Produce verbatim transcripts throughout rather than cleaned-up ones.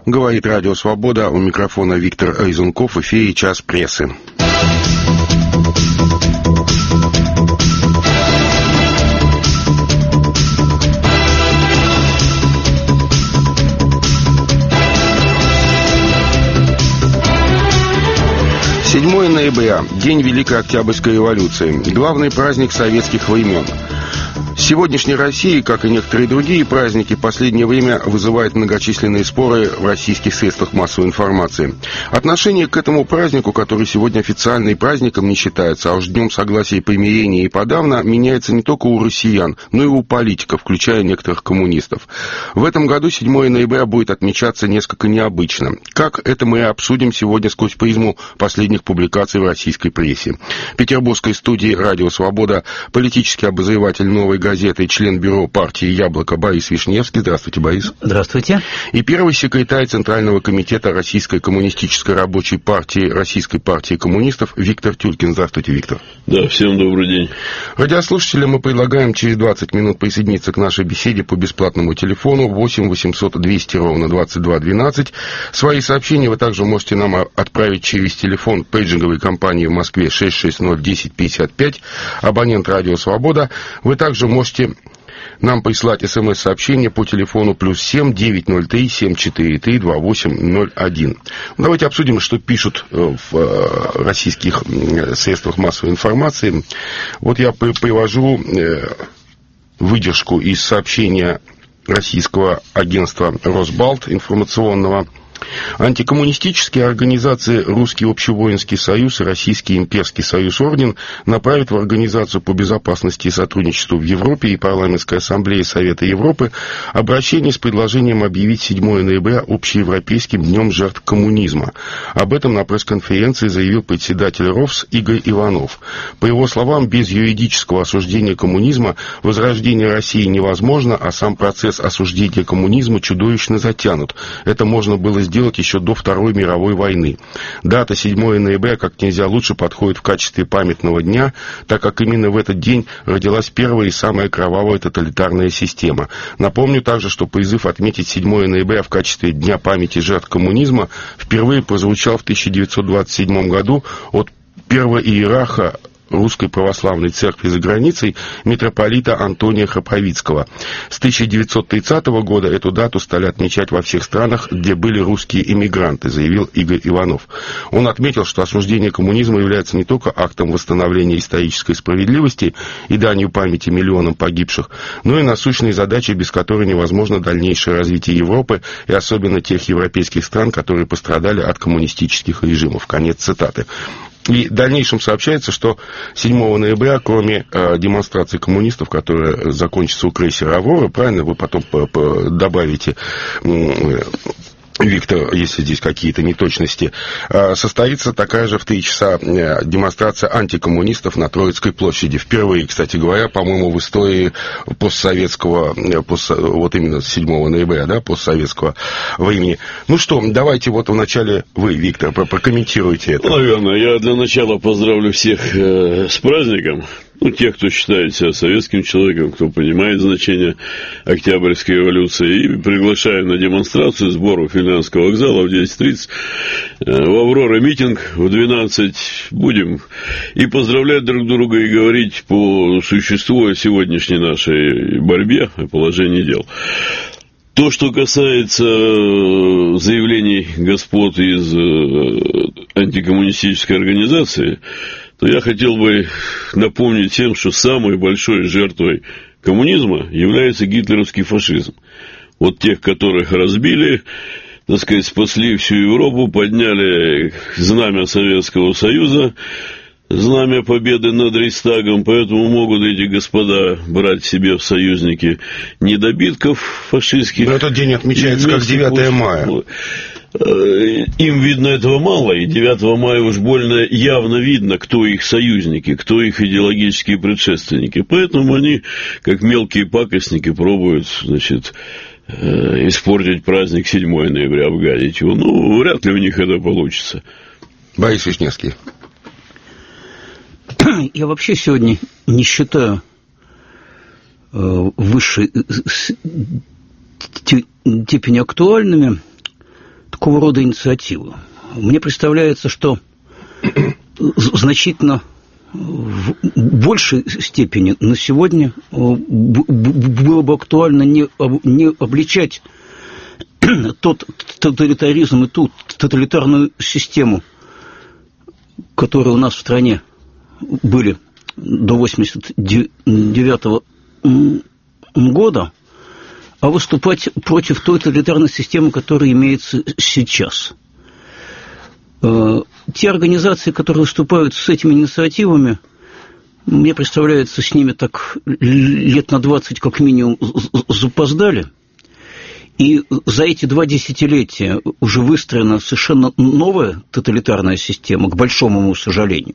Говорит Радио Свобода, у микрофона Виктор Айзенков, в эфире «Час прессы». седьмое ноября, день Великой Октябрьской революции, главный праздник советских времен. Сегодняшняя Россия, как и некоторые другие праздники, в последнее время вызывает многочисленные споры в российских средствах массовой информации. Отношение к этому празднику, который сегодня официально и праздником не считается, а уж днем согласия и примирения и подавно, меняется не только у россиян, но и у политиков, включая некоторых коммунистов. В этом году седьмое ноября будет отмечаться несколько необычно. Как это мы и обсудим сегодня сквозь призму последних публикаций в российской прессе. В петербургской студии «Радио Свобода» политический обозреватель «Новой газеты», член бюро партии «Яблоко» Борис Вишневский. Здравствуйте, Борис. Здравствуйте. И первый секретарь Центрального комитета Российской коммунистической рабочей партии, Российской партии коммунистов Виктор Тюлькин. Здравствуйте, Виктор. Да, всем добрый день. Радиослушателям мы предлагаем через двадцать минут присоединиться к нашей беседе по бесплатному телефону восемь восемьсот двести ровно двадцать два двенадцать. Свои сообщения вы также можете нам отправить через телефон пейджинговой компании в Москве шесть шесть ноль десять пятьдесят пять, абонент «Радио Свобода». Вы также можете нам прислать смс-сообщение по телефону плюс семь девятьсот три семьсот четыре три двадцать восемь ноль один. Давайте обсудим, что пишут в российских средствах массовой информации. Вот я привожу выдержку из сообщения российского агентства «Росбалт» информационного. Антикоммунистические организации Русский общевоинский союз и Российский имперский союз Орден направят в Организацию по безопасности и сотрудничеству в Европе и Парламентской ассамблее Совета Европы обращение с предложением объявить седьмое ноября общеевропейским днем жертв коммунизма. Об этом на пресс-конференции заявил председатель РОВС Игорь Иванов. По его словам, без юридического осуждения коммунизма возрождение России невозможно, а сам процесс осуждения коммунизма чудовищно затянут. Это можно было сделать сделать еще до Второй мировой войны. Дата седьмое ноября как нельзя лучше подходит в качестве памятного дня, так как именно в этот день родилась первая и самая кровавая тоталитарная система. Напомню также, что призыв отметить седьмое ноября в качестве Дня памяти жертв коммунизма впервые прозвучал в тысяча девятьсот двадцать седьмом году от первого иерарха Русской Православной Церкви за границей митрополита Антония Храповицкого. С тысяча девятьсот тридцатого года эту дату стали отмечать во всех странах, где были русские эмигранты, заявил Игорь Иванов. Он отметил, что осуждение коммунизма является не только актом восстановления исторической справедливости и данью памяти миллионам погибших, но и насущной задачей, без которой невозможно дальнейшее развитие Европы и особенно тех европейских стран, которые пострадали от коммунистических режимов. Конец цитаты. И в дальнейшем сообщается, что седьмого ноября, кроме э, демонстрации коммунистов, которая закончится у крейсера «Аврора», правильно, вы потом добавите... Э, Виктор, если здесь какие-то неточности, состоится такая же в три часа демонстрация антикоммунистов на Троицкой площади. Впервые, кстати говоря, по-моему, в истории постсоветского, пост, вот именно седьмого ноября, да, постсоветского времени. Ну что, давайте вот вначале вы, Виктор, прокомментируйте это. Наверное, я для начала поздравлю всех э, с праздником. Ну, тех, кто считает себя советским человеком, кто понимает значение Октябрьской революции, и приглашаю на демонстрацию сбору Финляндского вокзала в десять тридцать. В «Аврора» митинг в двенадцать. Будем и поздравлять друг друга, и говорить по существу о сегодняшней нашей борьбе, о положении дел. То, что касается заявлений господ из антикоммунистической организации, то я хотел бы напомнить всем, что самой большой жертвой коммунизма является гитлеровский фашизм. Вот тех, которых разбили, так сказать, спасли всю Европу, подняли знамя Советского Союза, знамя победы над Рейхстагом, поэтому могут эти господа брать себе в союзники недобитков фашистских. Но этот день отмечается как девятое мая. Им, видно, этого мало, и девятого мая уж больно явно видно, кто их союзники, кто их идеологические предшественники. Поэтому они, как мелкие пакостники, пробуют, значит, испортить праздник седьмое ноября, обгадить его. Ну, вряд ли у них это получится. Борис Вишневский. Я вообще сегодня не считаю высшей степени актуальными такого рода инициативы. Мне представляется, что значительно в большей степени на сегодня было бы актуально не, не обличать тот тоталитаризм и ту тоталитарную систему, которые у нас в стране были до восемьдесят девятого года, а выступать против той тоталитарной системы, которая имеется сейчас. Те организации, которые выступают с этими инициативами, мне представляется, с ними так лет на двадцать как минимум запоздали. И за эти два десятилетия уже выстроена совершенно новая тоталитарная система, к большому моему сожалению.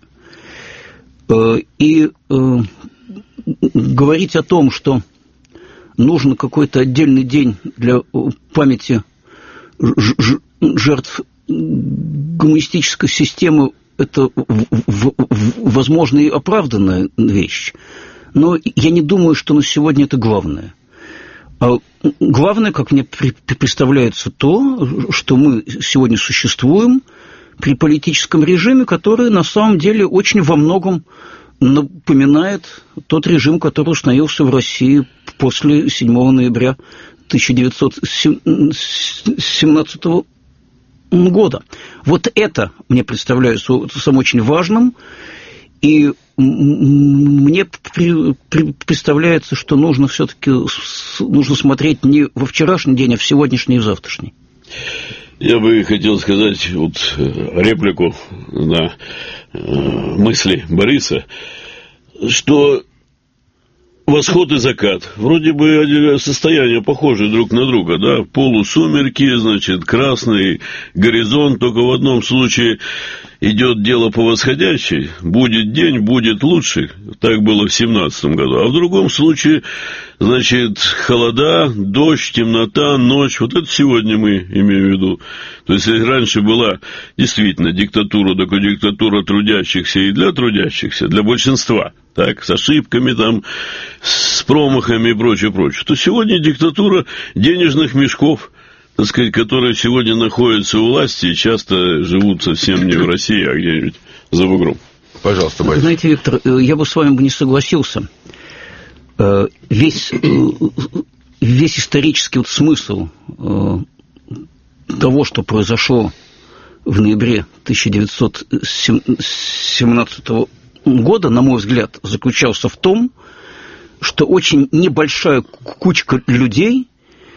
И говорить о том, что нужен какой-то отдельный день для памяти жертв коммунистической системы, это, возможно, и оправданная вещь. Но я не думаю, что на сегодня это главное. А главное, как мне представляется, то, что мы сегодня существуем при политическом режиме, который на самом деле очень во многом напоминает тот режим, который установился в России после седьмого ноября тысяча девятьсот семнадцатого года. Вот это мне представляется самым очень важным, и мне при, при, представляется, что нужно все-таки нужно смотреть не во вчерашний день, а в сегодняшний и в завтрашний. Я бы хотел сказать вот реплику на мысли Бориса, что восход и закат вроде бы состояния похожи друг на друга, да, полусумерки, значит, красный горизонт, только в одном случае идет дело по восходящей, будет день, будет лучше, так было в семнадцатом году, а в другом случае, значит, холода, дождь, темнота, ночь, вот это сегодня мы имеем в виду. То есть, если раньше была действительно диктатура, такая диктатура трудящихся и для трудящихся, для большинства, так, с ошибками там, с промахами и прочее, прочее, то сегодня диктатура денежных мешков, так сказать, которые сегодня находятся у власти и часто живут совсем не в России, а где-нибудь за бугром. Пожалуйста, Борис. Знаете, Виктор, я бы с вами бы не согласился. Весь, весь исторический вот смысл того, что произошло в ноябре тысяча девятьсот семнадцатого года, на мой взгляд, заключался в том, что очень небольшая кучка людей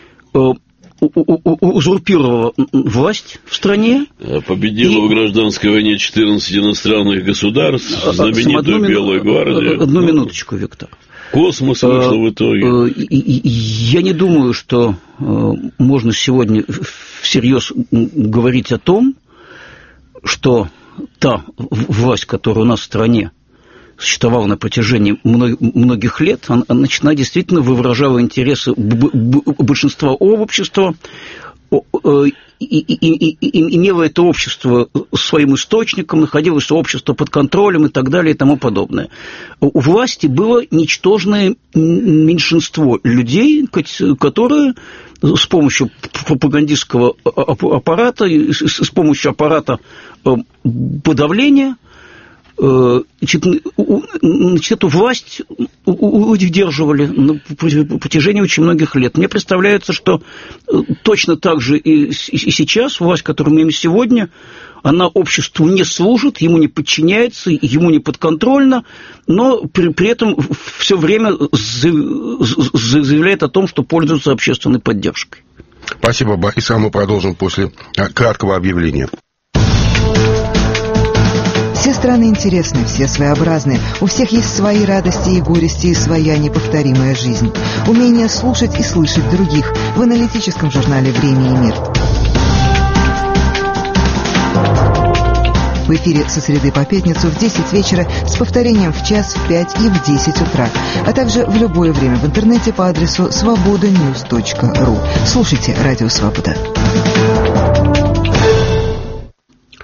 узурпировала власть в стране. Победила и... в гражданской войне четырнадцать иностранных государств, знаменитую Белую гвардию. Одну минуточку, Виктор. Космос вышел в итоге. Я не думаю, что можно сегодня всерьез говорить о том, что та власть, которая у нас в стране существовала на протяжении многих лет, она, она действительно выражала интересы большинства общества, и, и, и, и имело это общество своим источником, находилось общество под контролем и так далее и тому подобное. У власти было ничтожное меньшинство людей, которые с помощью пропагандистского аппарата, с помощью аппарата подавления, Значит, эту власть удерживали на протяжении очень многих лет. Мне представляется, что точно так же и сейчас власть, которую мы имеем сегодня, она обществу не служит, ему не подчиняется, ему не подконтрольна, но при, при этом все время заявляет о том, что пользуется общественной поддержкой. Спасибо, Борис. А мы продолжим после краткого объявления. Все страны интересны, все своеобразны. У всех есть свои радости и горести, и своя неповторимая жизнь. Умение слушать и слышать других в аналитическом журнале «Время и мир». В эфире со среды по пятницу в десять вечера с повторением в час, в пять и в десять утра, а также в любое время в интернете по адресу свобода ньюс точка ру. Слушайте «Радио Свобода».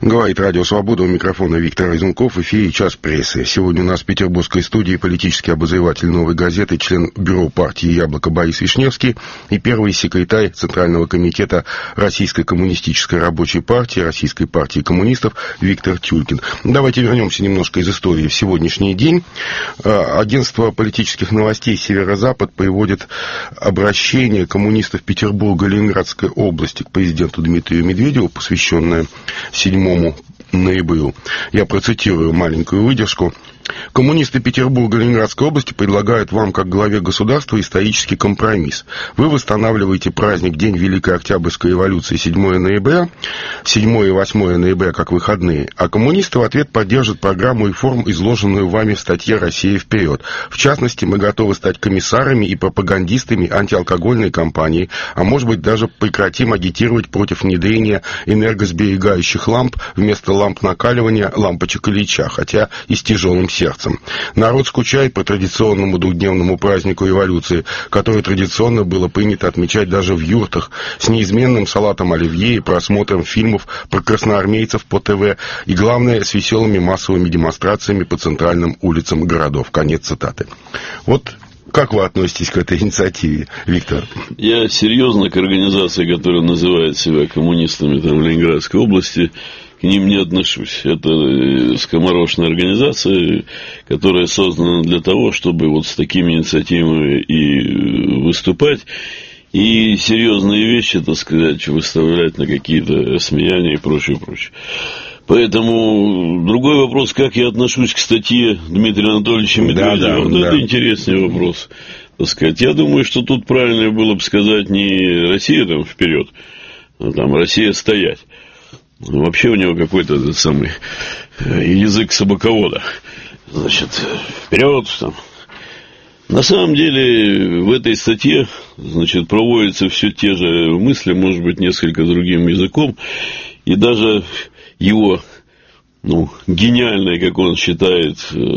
Говорит Радио Свобода, у микрофона Виктор Разумков, в эфире «Час прессы». Сегодня у нас в петербургской студии политический обозреватель «Новой газеты», член бюро партии «Яблоко» Борис Вишневский и первый секретарь Центрального комитета Российской коммунистической рабочей партии, Российской партии коммунистов Виктор Тюлькин. Давайте вернемся немножко из истории в сегодняшний день. Агентство политических новостей «Северо-Запад» приводит обращение коммунистов Петербурга и Ленинградской области к президенту Дмитрию Медведеву, посвященное седьмому ноября. Я процитирую маленькую выдержку. Коммунисты Петербурга и Ленинградской области предлагают вам, как главе государства, исторический компромисс. Вы восстанавливаете праздник День Великой Октябрьской революции седьмого ноября, седьмого и восьмого ноября как выходные, а коммунисты в ответ поддержат программу реформ, изложенную вами в статье «Россия вперед». В частности, мы готовы стать комиссарами и пропагандистами антиалкогольной кампании, а может быть даже прекратим агитировать против внедрения энергосберегающих ламп вместо ламп накаливания, лампочек Ильича, хотя и с тяжелым сердцем. Народ скучает по традиционному двухдневному празднику революции, который традиционно было принято отмечать даже в юртах, с неизменным салатом оливье и просмотром фильмов про красноармейцев по ТВ, и, главное, с веселыми массовыми демонстрациями по центральным улицам городов. Конец цитаты. Вот как вы относитесь к этой инициативе, Виктор? Я серьезно к организации, которая называет себя коммунистами там, в Ленинградской области, к ним не отношусь. Это скоморошная организация, которая создана для того, чтобы вот с такими инициативами и выступать, и серьезные вещи, так сказать, выставлять на какие-то смеяния и прочее, прочее. Поэтому другой вопрос, как я отношусь к статье Дмитрия Анатольевича Медведева, да, да, вот да. Это интересный вопрос, так сказать. Я думаю, что тут правильно было бы сказать не Россия там вперед, а там Россия стоять. Вообще у него какой-то этот самый язык собаковода. Значит, вперед там. На самом деле в этой статье, значит, проводятся все те же мысли, может быть, несколько другим языком, и даже его, ну, гениальное, как он считает,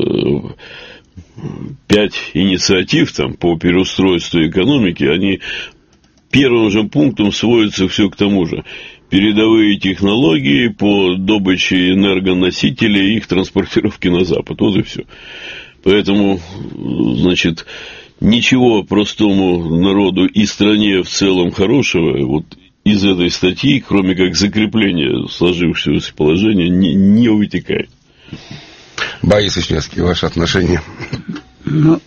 пять инициатив там по переустройству экономики, они первым же пунктом сводятся все к тому же. Передовые технологии по добыче энергоносителей и их транспортировке на Запад. Вот и все. Поэтому, значит, ничего простому народу и стране в целом хорошего вот из этой статьи, кроме как закрепления сложившегося положения, не, не вытекает. Борис Вишневский, ваше отношение? Ну,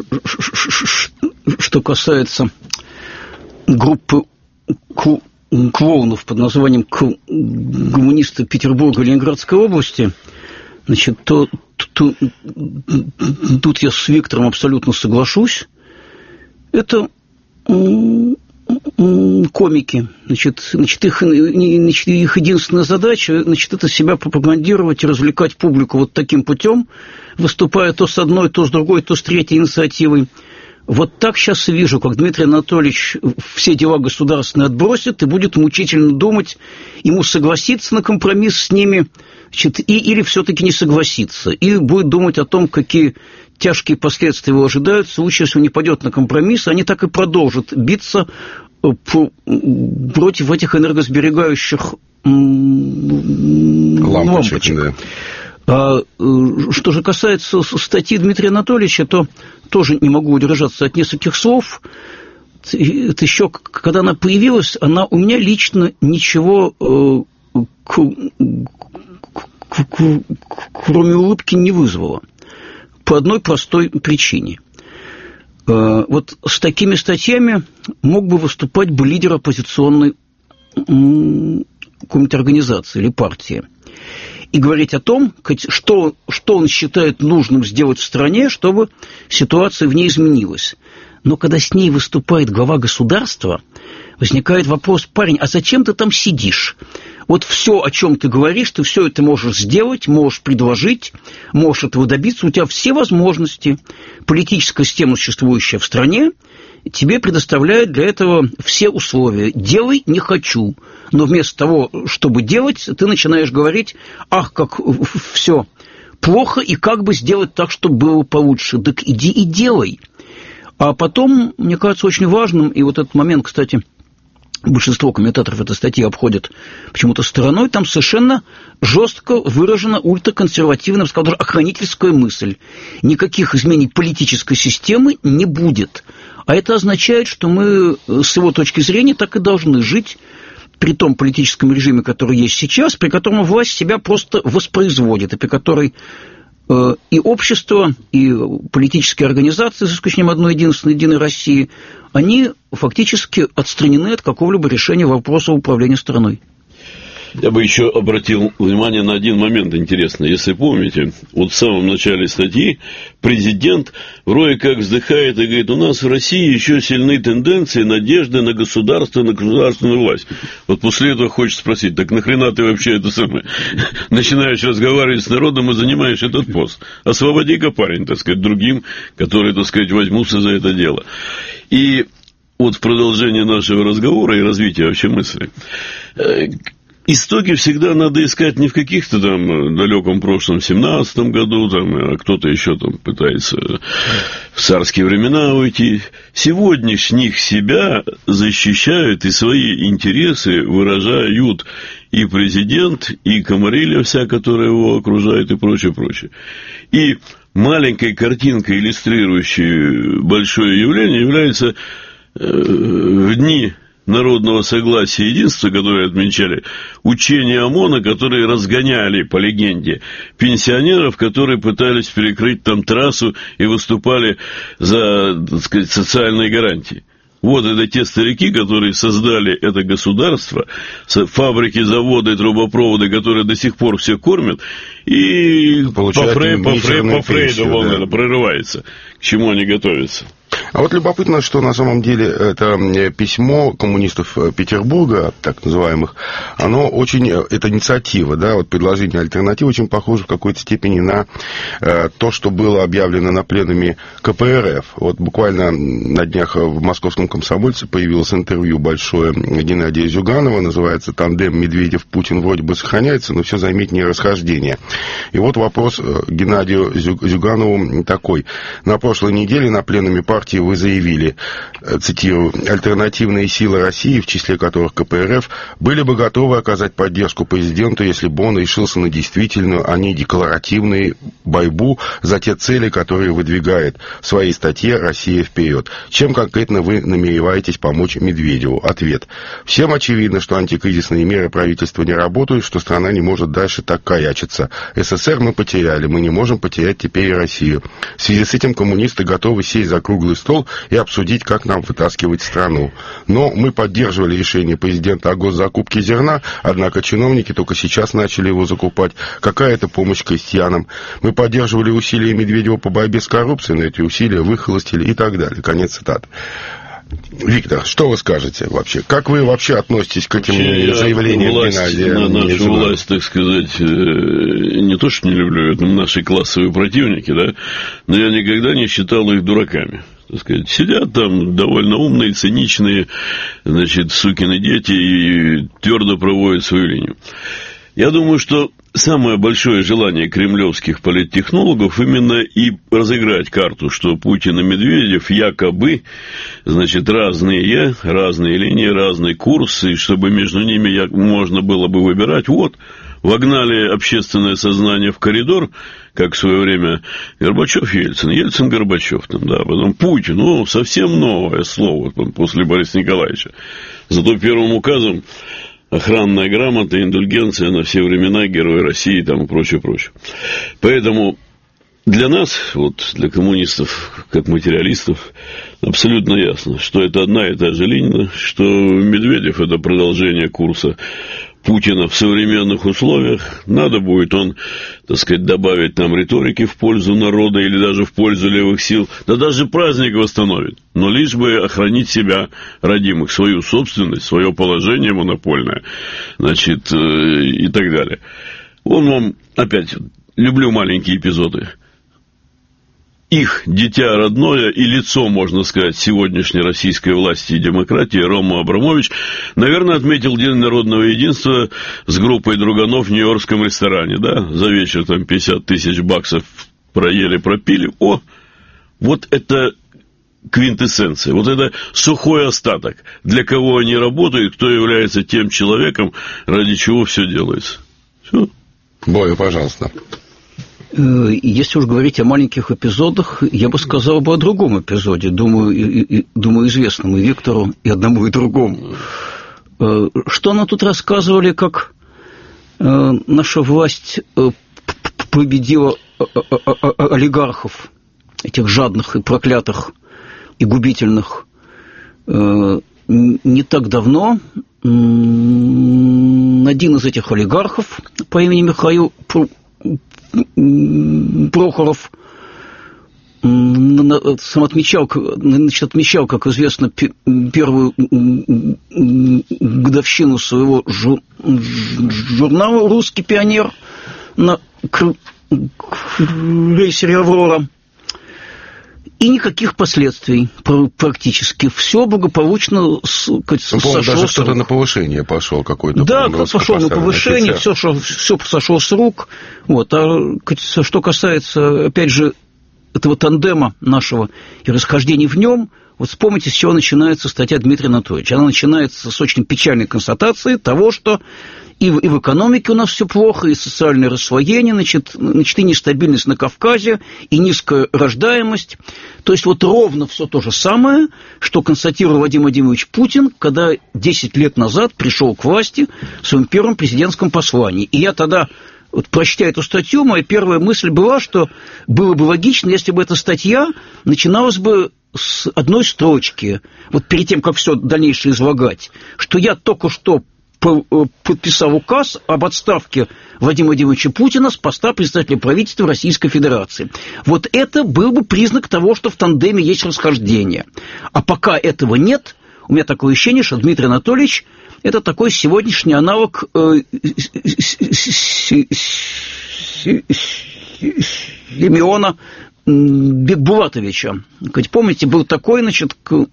что касается группы клоунов под названием коммунисты Петербурга и Ленинградской области, значит, то, то, тут я с Виктором абсолютно соглашусь. Это комики. Значит, значит, их, значит, их единственная задача, значит, это себя пропагандировать и развлекать публику вот таким путем, выступая то с одной, то с другой, то с третьей инициативой. Вот так сейчас и вижу, как Дмитрий Анатольевич все дела государственные отбросит и будет мучительно думать, ему согласиться на компромисс с ними, значит, и, или все-таки не согласиться. И будет думать о том, какие тяжкие последствия его ожидают в случае, если он не пойдет на компромисс. Они так и продолжат биться против этих энергосберегающих лампочек. лампочек. Да. А что же касается статьи Дмитрия Анатольевича, то тоже не могу удержаться от нескольких слов. Это еще, когда она появилась, она у меня лично ничего, кроме улыбки, не вызвала. По одной простой причине. Вот с такими статьями мог бы выступать бы лидер оппозиционной какой-нибудь организации или партии. И говорить о том, что, что он считает нужным сделать в стране, чтобы ситуация в ней изменилась. Но когда с ней выступает глава государства, возникает вопрос: парень, а зачем ты там сидишь? Вот все, о чем ты говоришь, ты все это можешь сделать, можешь предложить, можешь этого добиться. У тебя все возможности. Политическая система, существующая в стране, тебе предоставляет для этого все условия. Делай не хочу. Но вместо того, чтобы делать, ты начинаешь говорить: ах, как все плохо, и как бы сделать так, чтобы было получше. Так иди и делай. А потом, мне кажется, очень важным, и вот этот момент, кстати, большинство комментаторов этой статьи обходят почему-то стороной, там совершенно жестко выражена ультраконсервативная, я бы сказал, даже охранительская мысль. Никаких изменений политической системы не будет. А это означает, что мы с его точки зрения так и должны жить при том политическом режиме, который есть сейчас, при котором власть себя просто воспроизводит, и при которой э, и общество, и политические организации, за исключением одной единственной «Единой России», они фактически отстранены от какого-либо решения вопроса управления страной. Я бы еще обратил внимание на один момент интересный. Если помните, вот в самом начале статьи президент вроде как вздыхает и говорит, у нас в России еще сильны тенденции, надежды на государство, на государственную власть. Вот после этого хочется спросить, так нахрена ты вообще это самое, начинаешь разговаривать с народом и занимаешь этот пост? Освободи-ка парень, так сказать, другим, которые, так сказать, возьмутся за это дело. И вот в продолжение нашего разговора и развития вообще мысли, истоки всегда надо искать не в каких-то там далеком прошлом, семнадцатом году, там, а кто-то еще там пытается в царские времена уйти. Сегодняшних себя защищают и свои интересы выражают и президент, и комарилья вся, которая его окружает, и прочее, прочее. И маленькой картинкой, иллюстрирующей большое явление, является э, в дни народного согласия и единства, которые отмечали, учения ОМОНа, которые разгоняли, по легенде, пенсионеров, которые пытались перекрыть там трассу и выступали за, так сказать, социальные гарантии. Вот это те старики, которые создали это государство, фабрики, заводы, трубопроводы, которые до сих пор все кормят, и по, Фрей, по, Фрей, по Фрейду волна да. прорывается, к чему они готовятся. А вот любопытно, что на самом деле это письмо коммунистов Петербурга, так называемых, оно очень, это инициатива, да, вот предложение альтернативы очень похоже в какой-то степени на э, то, что было объявлено на пленуме ка пэ эр эф. Вот буквально на днях в Московском комсомольце появилось интервью большое Геннадия Зюганова, называется «Тандем Медведев-Путин вроде бы сохраняется, но все заметнее расхождение». И вот вопрос Геннадию Зюганову такой. На прошлой неделе на пленуме партии вы заявили, цитирую, «альтернативные силы России, в числе которых ка пэ эр эф, были бы готовы оказать поддержку президенту, если бы он решился на действительную, а не декларативную борьбу за те цели, которые выдвигает в своей статье «Россия вперед». Чем конкретно вы намереваетесь помочь Медведеву?» Ответ. Всем очевидно, что антикризисные меры правительства не работают, что страна не может дальше так корячиться. эс эс эс эр мы потеряли, мы не можем потерять теперь и Россию. В связи с этим коммунисты готовы сесть за круглый стол и обсудить, как нам вытаскивать страну. Но мы поддерживали решение президента о госзакупке зерна, однако чиновники только сейчас начали его закупать. Какая это помощь крестьянам? Мы поддерживали усилия Медведева по борьбе с коррупцией, но эти усилия выхолостили и так далее. Конец цитаты. Виктор, что вы скажете вообще? Как вы вообще относитесь к этим вообще заявлениям власть, Геннадия? На нашу власть, так сказать, не то, что не люблю, это наши классовые противники, да, но я никогда не считал их дураками. Так сказать, сидят там довольно умные, циничные, значит, сукины дети и твердо проводят свою линию. Я думаю, что самое большое желание кремлевских политтехнологов именно и разыграть карту, что Путин и Медведев якобы, значит, разные, разные линии, разный курс, и чтобы между ними можно было бы выбирать. Вот, вогнали общественное сознание в коридор, как в свое время Горбачев-Ельцин, Ельцин-Горбачев, там, да, потом Путин, ну, совсем новое слово там, после Бориса Николаевича. Зато первым указом охранная грамота, индульгенция на все времена, Герой России там, и прочее, прочее. Поэтому для нас, вот для коммунистов, как материалистов, абсолютно ясно, что это одна и та же линия, что Медведев – это продолжение курса Путина в современных условиях. Надо будет он, так сказать, добавить нам риторики в пользу народа или даже в пользу левых сил. Да даже праздник восстановит. Но лишь бы охранить себя родимых, свою собственность, свое положение монопольное, значит, и так далее. Вон вам, опять, люблю маленькие эпизоды. Их дитя родное и лицо, можно сказать, сегодняшней российской власти и демократии Рома Абрамович, наверное, отметил День народного единства с группой друганов в нью-йоркском ресторане, да, за вечер там пятьдесят тысяч баксов проели, пропили. О, вот это квинтэссенция. Вот это сухой остаток. Для кого они работают, кто является тем человеком, ради чего все делается. Все. Боря, пожалуйста. Если уж говорить о маленьких эпизодах, я бы сказал бы о другом эпизоде, думаю, и, и, думаю известному и Виктору, и одному, и другому. Что нам тут рассказывали, как наша власть победила олигархов, этих жадных и проклятых и губительных, не так давно один из этих олигархов по имени Михаил Прохоров сам отмечал, значит, отмечал, как известно, первую годовщину своего журнала «Русский пионер» на крейсере «Аврора». И никаких последствий практически. Все благополучно сошло. Даже кто-то на повышение пошел какой-то. Да, кто пошел на повышение, все, все сошло с рук. Вот. А что касается, опять же, этого тандема нашего и расхождений в нем, вот вспомните, с чего начинается статья Дмитрия Анатольевича. Она начинается с очень печальной констатации того, что и в, и в экономике у нас все плохо, и социальное рассвоение, значит, значит, и нестабильность на Кавказе, и низкая рождаемость. То есть вот ровно все то же самое, что констатировал Владимир Владимирович Путин, когда десять лет назад пришел к власти в своем первом президентском послании. И я тогда, вот, прочтя эту статью, моя первая мысль была, что было бы логично, если бы эта статья начиналась бы с одной строчки, вот перед тем, как все дальнейшее излагать, что я только что подписал указ об отставке Владимира Владимировича Путина с поста председателя правительства Российской Федерации. Вот это был бы признак того, что в тандеме есть расхождение. А пока этого нет, у меня такое ощущение, что Дмитрий Анатольевич – это такой сегодняшний аналог Симеона Бекбулатовича. Помните, был такой, значит, которого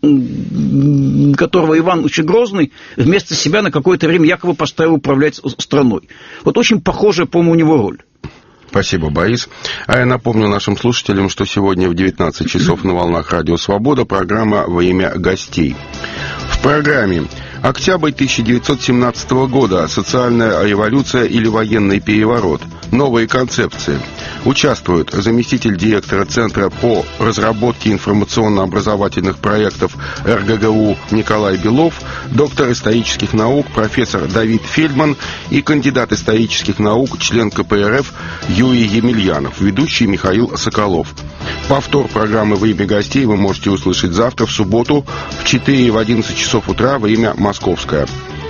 Иван очень Грозный вместо себя на какое-то время якобы поставил управлять страной. Вот очень похожая, по-моему, у него роль. Спасибо, Борис. А я напомню нашим слушателям, что сегодня в девятнадцать часов на волнах Радио Свобода программа «Во имя гостей». В программе «Октябрь тысяча девятьсот семнадцатого года. Социальная революция или военный переворот. Новые концепции». Участвуют заместитель директора Центра по разработке информационно-образовательных проектов эр гэ гэ у Николай Белов, доктор исторических наук профессор Давид Фельдман и кандидат исторических наук, член ка пэ эр эф Юрий Емельянов, ведущий Михаил Соколов. Повтор программы «Во имя гостей» вы можете услышать завтра, в субботу, в четыре и в одиннадцать часов утра, время московское.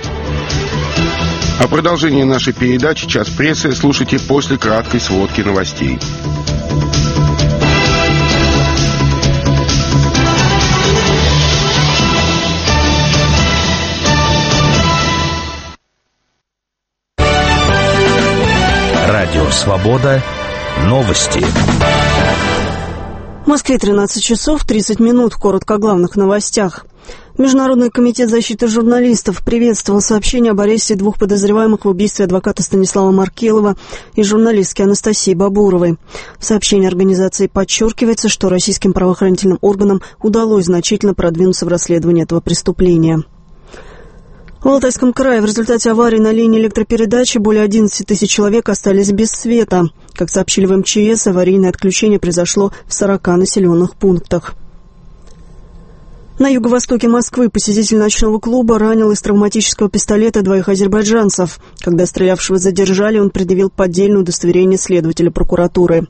О продолжении нашей передачи «Час прессы» слушайте после краткой сводки новостей. Радио «Свобода». Новости. В Москве тринадцать часов тридцать минут. Коротко о главных новостях. Международный комитет защиты журналистов приветствовал сообщение об аресте двух подозреваемых в убийстве адвоката Станислава Маркелова и журналистки Анастасии Бабуровой. В сообщении организации подчеркивается, что российским правоохранительным органам удалось значительно продвинуться в расследовании этого преступления. В Алтайском крае в результате аварии на линии электропередачи более одиннадцать тысяч человек остались без света. Как сообщили в эм че эс, аварийное отключение произошло в сорока населенных пунктах. На юго-востоке Москвы посетитель ночного клуба ранил из травматического пистолета двоих азербайджанцев. Когда стрелявшего задержали, он предъявил поддельное удостоверение следователя прокуратуры.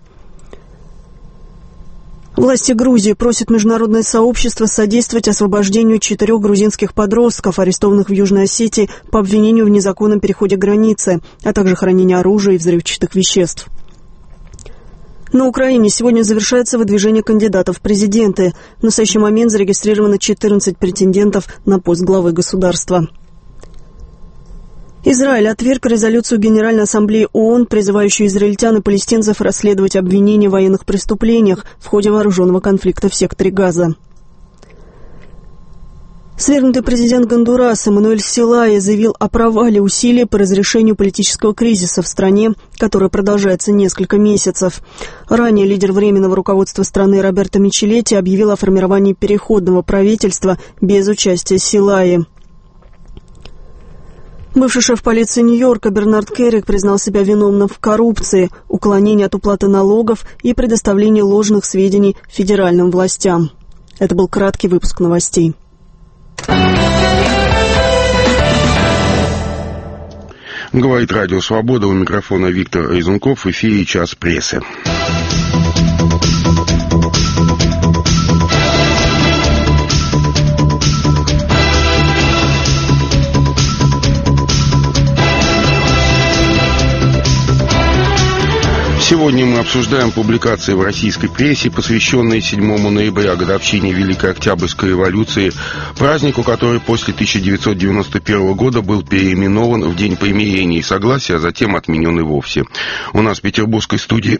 Власти Грузии просят международное сообщество содействовать освобождению четырех грузинских подростков, арестованных в Южной Осетии по обвинению в незаконном переходе границы, а также хранении оружия и взрывчатых веществ. На Украине сегодня завершается выдвижение кандидатов в президенты. В настоящий момент зарегистрировано четырнадцать претендентов на пост главы государства. Израиль отверг резолюцию Генеральной Ассамблеи ООН, призывающую израильтян и палестинцев расследовать обвинения в военных преступлениях в ходе вооруженного конфликта в секторе Газа. Свергнутый президент Гондураса Мануэль Селайя заявил о провале усилий по разрешению политического кризиса в стране, который продолжается несколько месяцев. Ранее лидер Временного руководства страны Роберто Мичелетти объявил о формировании переходного правительства без участия Селайи. Бывший шеф полиции Нью-Йорка Бернард Керрик признал себя виновным в коррупции, уклонении от уплаты налогов и предоставлении ложных сведений федеральным властям. Это был краткий выпуск новостей. Говорит Радио Свобода, у микрофона Виктор Резунков, в эфире «Час прессы». Сегодня мы обсуждаем публикации в российской прессе, посвященные седьмому ноября, годовщине Великой Октябрьской революции, празднику, который после тысяча девятьсот девяносто первого года был переименован в День примирения и согласия, а затем отменен и вовсе. У нас в петербургской студии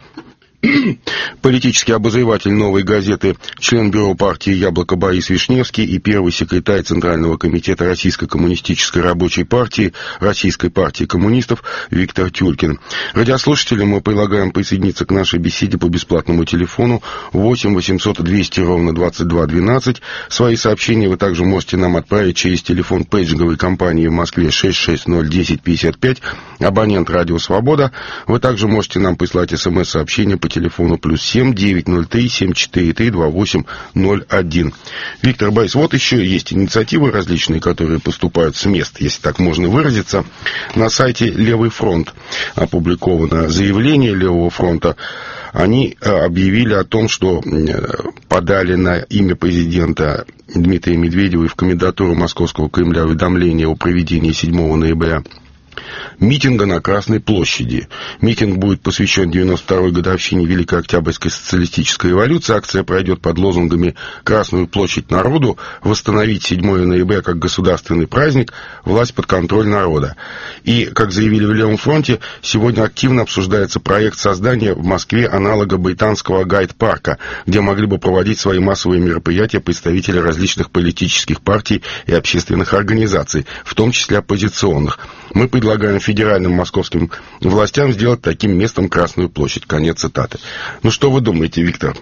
политический обозреватель «Новой газеты», член бюро партии «Яблоко» Борис Вишневский и первый секретарь Центрального комитета Российской коммунистической рабочей партии, Российской партии коммунистов Виктор Тюлькин. Радиослушателям мы предлагаем присоединиться к нашей беседе по бесплатному телефону восемь восемьсот двести ровно двадцать два двенадцать. Свои сообщения вы также можете нам отправить через телефон пейджинговой компании в Москве шесть шесть ноль десять пятьдесят пять, абонент «Радио Свобода». Вы также можете нам прислать смс-сообщение по телефону плюс семь девятьсот три семь четыре три два восемь ноль один. Виктор Борис, вот еще есть инициативы различные, которые поступают с мест, если так можно выразиться. На сайте «Левый фронт» опубликовано заявление «Левого фронта». Они объявили о том, что подали на имя президента Дмитрия Медведева в комендатуру Московского Кремля уведомление о проведении седьмого ноября митинга на Красной площади. Митинг будет посвящен девяносто второй годовщине Великой Октябрьской социалистической революции. Акция пройдет под лозунгами «Красную площадь народу», «Восстановить седьмое ноября как государственный праздник», «Власть под контроль народа». И, как заявили в Левом фронте, сегодня активно обсуждается проект создания в Москве аналога британского гайд-парка, где могли бы проводить свои массовые мероприятия представители различных политических партий и общественных организаций, в том числе оппозиционных. Мы предлагаем федеральным московским властям сделать таким местом Красную площадь. Конец цитаты. Ну, что вы думаете, Виктор?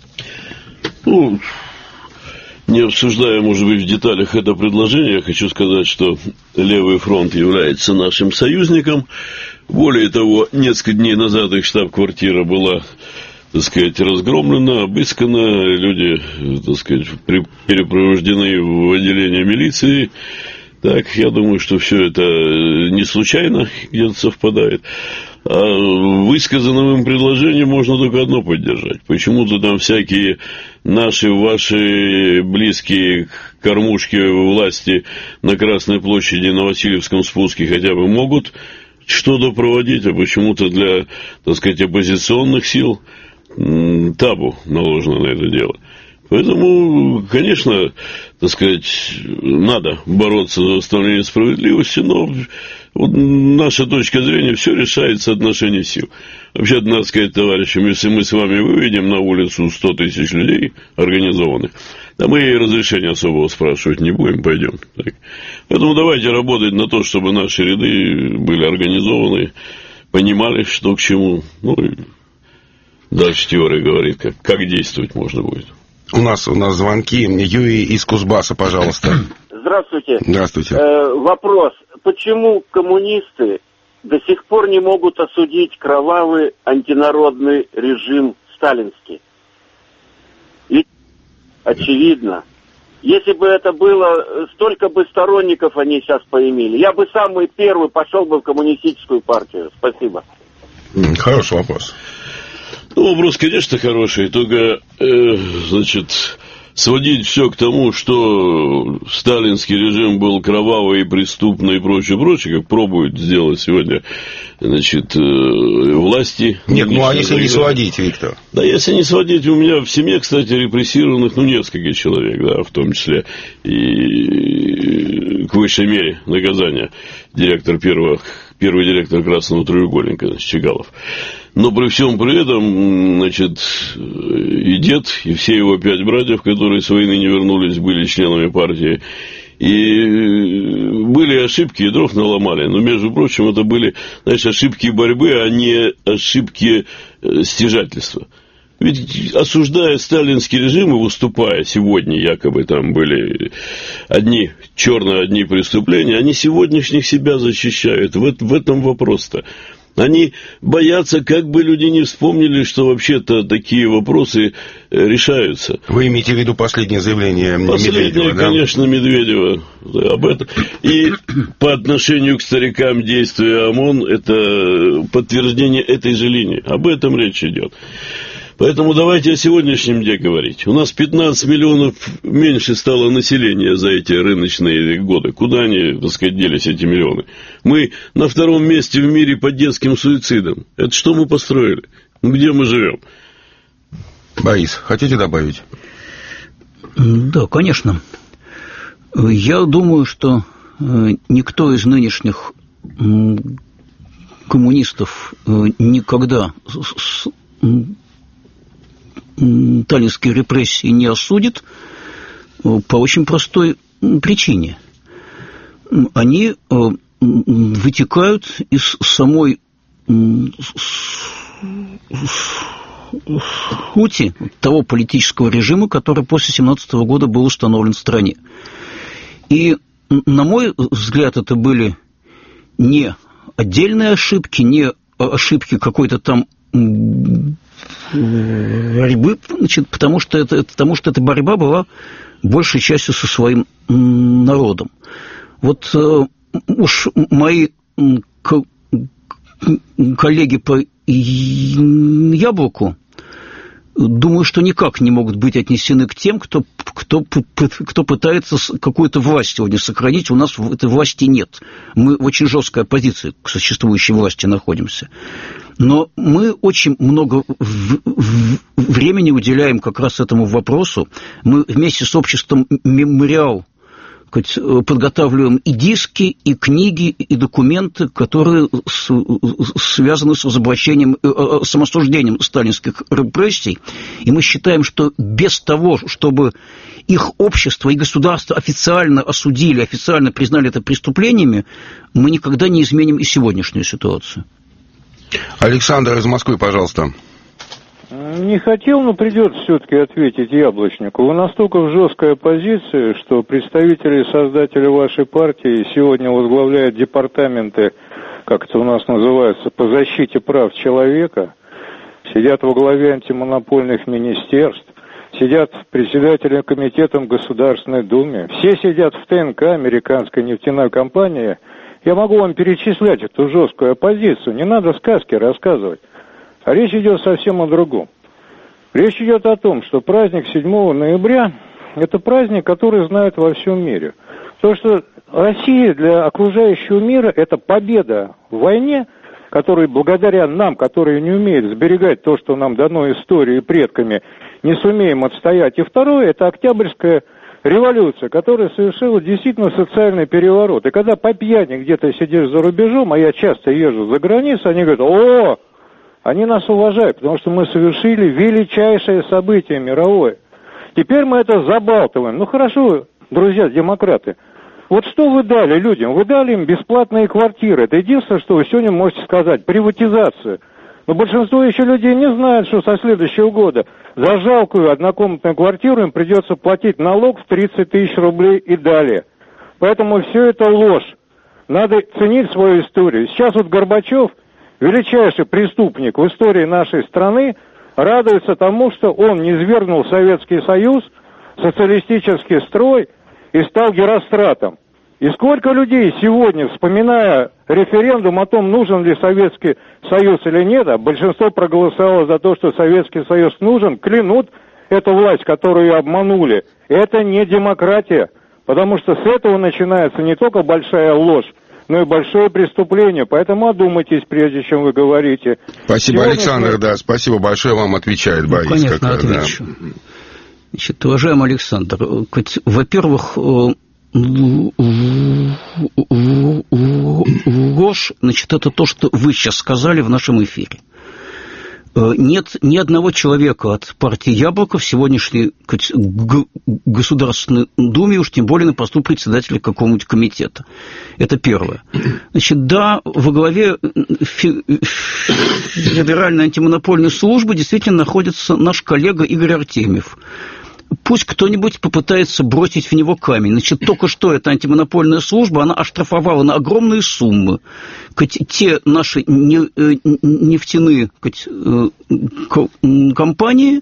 Ну, не обсуждая, может быть, в деталях это предложение, я хочу сказать, что Левый фронт является нашим союзником. Более того, несколько дней назад их штаб-квартира была, так сказать, разгромлена, обыскана, люди, так сказать, перепровождены в отделение милиции. Так, я думаю, что все это не случайно где-то совпадает. А высказанным им предложением можно только одно поддержать. Почему-то там всякие наши, ваши близкие кормушки власти на Красной площади, на Васильевском спуске хотя бы могут что-то проводить, а почему-то для, так сказать, оппозиционных сил табу наложено на это дело. Поэтому, конечно, так сказать, надо бороться за восстановление справедливости, но вот наша точка зрения, все решается отношение сил. Вообще, надо сказать товарищам, если мы с вами выведем на улицу сто тысяч людей организованных, да мы и разрешения особого спрашивать не будем, пойдем. Так. Поэтому давайте работать на то, чтобы наши ряды были организованы, понимали, что к чему. Ну, и дальше теория говорит, как, как действовать можно будет. У нас, у нас звонки. Юрий из Кузбасса, пожалуйста. Здравствуйте. Здравствуйте. Э, вопрос. Почему коммунисты до сих пор не могут осудить кровавый антинародный режим сталинский? Ведь, очевидно, если бы это было, столько бы сторонников они сейчас поимели. Я бы самый первый пошел бы в коммунистическую партию. Спасибо. Хороший вопрос. Ну, вопрос, конечно, хороший, только, э, значит, сводить все к тому, что сталинский режим был кровавый и преступный и прочее, прочее, как пробуют сделать сегодня, значит, э, власти. Нет, ну а если не сводить, Виктор? Да, если не сводить, у меня в семье, кстати, репрессированных, ну, несколько человек, да, в том числе и к высшей мере наказания. Директор первого, первый директор Красного треугольника, значит, Чигалов. Но при всем при этом, значит, и дед, и все его пять братьев, которые с войны не вернулись, были членами партии. И были ошибки, и дров наломали. Но, между прочим, это были, знаешь, ошибки борьбы, а не ошибки стяжательства. Ведь, осуждая сталинский режим и выступая сегодня, якобы там были одни черные, одни преступления, они сегодняшних себя защищают. В, в этом вопрос-то. Они боятся, как бы люди не вспомнили, что вообще-то такие вопросы решаются. Вы имеете в виду последнее заявление последнее, Медведева, да? Конечно, Медведева. Об этом. И по отношению к старикам действия ОМОН, это подтверждение этой же линии. Об этом речь идет. Поэтому давайте о сегодняшнем дне говорить. У нас пятнадцать миллионов меньше стало населения за эти рыночные годы. Куда они, так сказать, делись, эти миллионы? Мы на втором месте в мире по детским суицидам. Это что мы построили? Где мы живем? Борис, хотите добавить? Да, конечно. Я думаю, что никто из нынешних коммунистов никогда сталинские репрессии не осудит по очень простой причине. Они вытекают из самой сути того политического режима, который после семнадцатого года был установлен в стране. И, на мой взгляд, это были не отдельные ошибки, не ошибки какой-то там борьбы, значит, потому что, это, потому что эта борьба была большей частью со своим народом. Вот э, уж мои коллеги по Яблоку, думаю, что никак не могут быть отнесены к тем, кто, кто, кто пытается какую-то власть сегодня сохранить. У нас этой власти нет. Мы в очень жесткой оппозиции к существующей власти находимся. Но мы очень много времени уделяем как раз этому вопросу. Мы вместе с обществом «Мемориал» подготавливаем и диски, и книги, и документы, которые связаны с разоблачением, самосуждением сталинских репрессий. И мы считаем, что без того, чтобы их общество и государство официально осудили, официально признали это преступлениями, мы никогда не изменим и сегодняшнюю ситуацию. Александр из Москвы, пожалуйста. Не хотел, но придется все-таки ответить Яблочнику. Вы настолько в жесткой оппозиции, что представители и создатели вашей партии сегодня возглавляют департаменты, как это у нас называется, по защите прав человека, сидят во главе антимонопольных министерств, сидят председателем комитета в Государственной Думе, все сидят в ТНК, американской нефтяной компании. Я могу вам перечислять эту жесткую оппозицию, не надо сказки рассказывать. А речь идет совсем о другом. Речь идет о том, что праздник седьмого ноября – это праздник, который знают во всем мире. То, что Россия для окружающего мира – это победа в войне, которая благодаря нам, которые не умеют сберегать то, что нам дано историей и предками, не сумеем отстоять. И второе – это Октябрьская революция, которая совершила действительно социальный переворот. И когда по пьяни где-то сидишь за рубежом, а я часто езжу за границу, они говорят: «О, они нас уважают, потому что мы совершили величайшее событие мировое. Теперь мы это забалтываем». Ну хорошо, друзья, демократы. Вот что вы дали людям? Вы дали им бесплатные квартиры. Это единственное, что вы сегодня можете сказать. Приватизация. Но большинство еще людей не знают, что со следующего года за жалкую однокомнатную квартиру им придется платить налог в тридцать тысяч рублей и далее. Поэтому все это ложь. Надо ценить свою историю. Сейчас вот Горбачев, величайший преступник в истории нашей страны, радуется тому, что он низвергнул Советский Союз, социалистический строй и стал Геростратом. И сколько людей сегодня, вспоминая референдум о том, нужен ли Советский Союз или нет, а большинство проголосовало за то, что Советский Союз нужен, клянут эту власть, которую обманули. Это не демократия, потому что с этого начинается не только большая ложь, но и большое преступление. Поэтому одумайтесь, прежде чем вы говорите. Спасибо, Сегодня... Александр, да, спасибо большое, вам отвечает Борис. Ну, конечно, как, отвечу. Да. Значит, уважаемый Александр, во-первых, ложь, значит, это то, что вы сейчас сказали в нашем эфире. Нет ни одного человека от партии «Яблоко» в сегодняшней Государственной Думе, уж тем более на посту председателя какого-нибудь комитета. Это первое. Значит, да, во главе Федеральной антимонопольной службы действительно находится наш коллега Игорь Артемьев. Пусть кто-нибудь попытается бросить в него камень. Значит, только что эта антимонопольная служба, она оштрафовала на огромные суммы те наши нефтяные компании,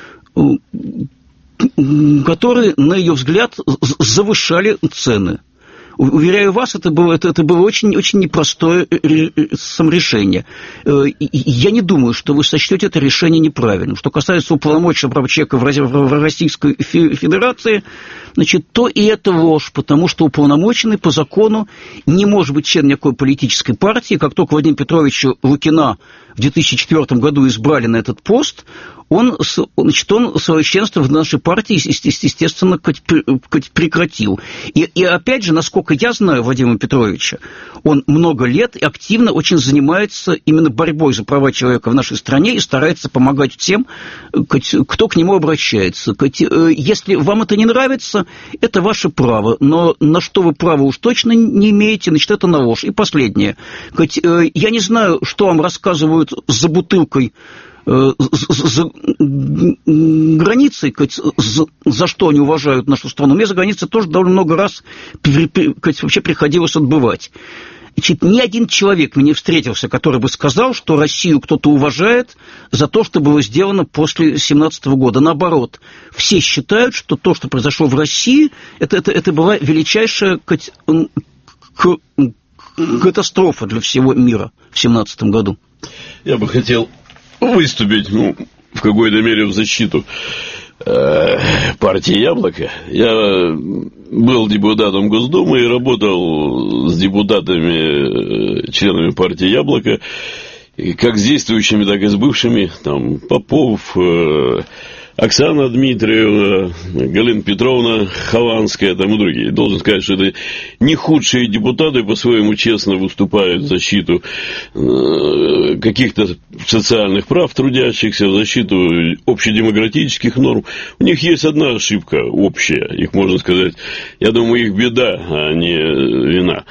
которые, на ее взгляд, завышали цены. Уверяю вас, это было, это, это было очень, очень непростое саморешение. Я не думаю, что вы сочтете это решение неправильным. Что касается уполномоченного права человека в Российской Федерации, значит, то и это ложь, потому что уполномоченный по закону не может быть членом никакой политической партии. Как только Владимира Петровича Лукина в две тысячи четвёртом году избрали на этот пост, он, значит, он свое членство в нашей партии, естественно, прекратил. И, и опять же, насколько я знаю Владимира Петровича, он много лет и активно очень занимается именно борьбой за права человека в нашей стране и старается помогать всем, кто к нему обращается. Если вам это не нравится, это ваше право, но на что вы права уж точно не имеете, значит, это на ложь. И последнее. Я не знаю, что вам рассказывают за бутылкой, за, за границей, за, за что они уважают нашу страну. Мне за границей тоже довольно много раз вообще приходилось отбывать. Значит, ни один человек мне не встретился, который бы сказал, что Россию кто-то уважает за то, что было сделано после семнадцатого года. Наоборот, все считают, что то, что произошло в России, это, это, это была величайшая катастрофа для всего мира в семнадцатом году. Я бы хотел выступить, ну, в какой-то мере в защиту э, партии «Яблоко». Я был депутатом Госдумы и работал с депутатами, членами партии «Яблоко», как с действующими, так и с бывшими, там, Попов, э, Оксана Дмитриева, Галина Петровна Хованская, там и другие. Должен сказать, что это не худшие депутаты, по-своему честно выступают в защиту э, каких-то социальных прав трудящихся, в защиту общедемократических норм. У них есть одна ошибка общая, их можно сказать, я думаю, их беда, а не вина.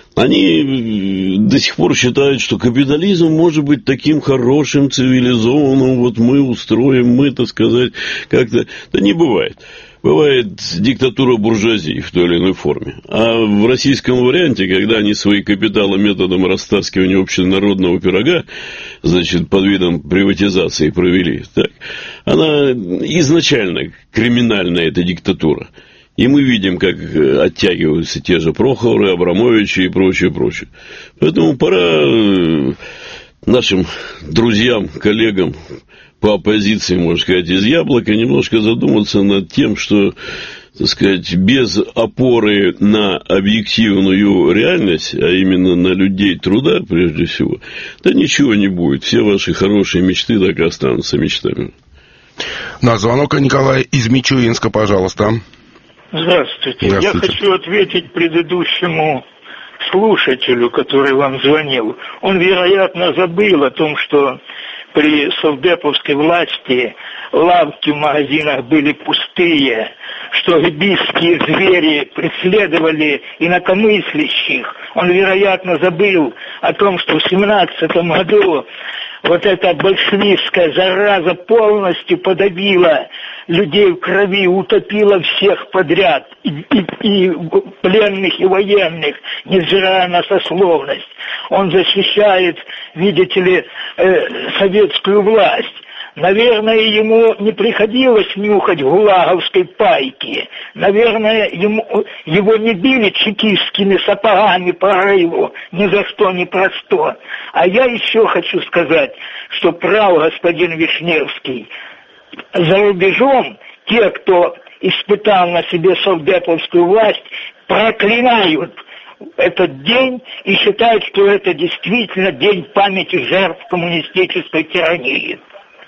Они до сих пор считают, что капитализм может быть таким хорошим, цивилизованным, вот мы устроим, мы, так сказать, как-то... Да не бывает. Бывает диктатура буржуазии в той или иной форме. А в российском варианте, когда они свои капиталы методом растаскивания общенародного пирога, значит, под видом приватизации провели, так, она изначально криминальная, эта диктатура. И мы видим, как оттягиваются те же Прохоровы, Абрамовичи и прочее, прочее. Поэтому пора нашим друзьям, коллегам по оппозиции, можно сказать, из «Яблока» немножко задуматься над тем, что, так сказать, без опоры на объективную реальность, а именно на людей труда, прежде всего, да ничего не будет. Все ваши хорошие мечты так и останутся мечтами. На звонок Николай из Мичуринска, пожалуйста. Здравствуйте. Здравствуйте. Я хочу ответить предыдущему слушателю, который вам звонил. Он, вероятно, забыл о том, что при совдеповской власти лавки в магазинах были пустые, что либийские звери преследовали инакомыслящих. Он, вероятно, забыл о том, что в семнадцатом году вот эта большевистская зараза полностью подавила людей в крови, утопила всех подряд, и, и, и пленных, и военных, невзирая на сословность. Он защищает, видите ли, э, советскую власть. Наверное, ему не приходилось нюхать гулаговской пайки. Наверное, ему, его не били чекистскими сапогами по рылу, ни за что, ни про что. А я еще хочу сказать, что прав господин Вишневский. За рубежом те, кто испытал на себе совдеповскую власть, проклинают этот день и считают, что это действительно день памяти жертв коммунистической тирании.